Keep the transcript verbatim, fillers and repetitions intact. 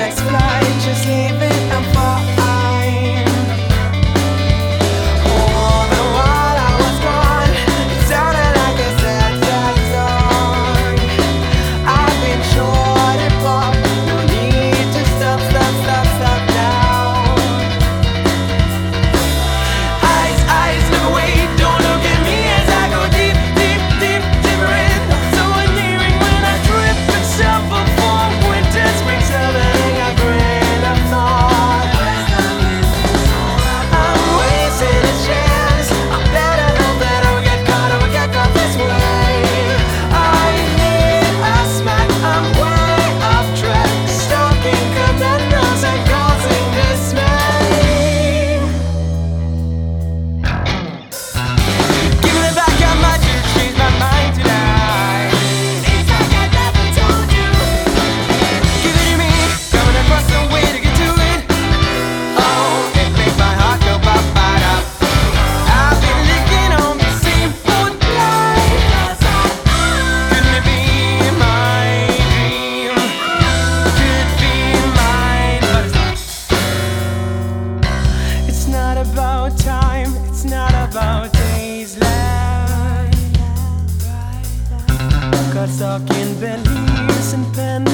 next flight, just leave it, I'm fine. All the while I was gone, it sounded like a sad, sad song. I've been shorted, Bob, no need to stop, stop, stop, stop now. Eyes, eyes, look away, don't look at me as I go deep, deep, deep, deeper in. So endearing when I trip and suffer for winter, spring, summer, and I grin, I thought I'm wasting a chance. I better know better, we get caught or we get caught this way. I need a smack, I'm way off track, stalking commandos and causing dismay. Give me the back, I might just change my mind tonight. It's like I never told you. Give it to me, coming across the way to get to it. Oh, it makes my heart go pop, pop, up. I've been licking on the same foot line. Couldn't it be my dream? Could be mine, but it's not. It's not about time, it's not about days left. Got stuck in beliefs and pen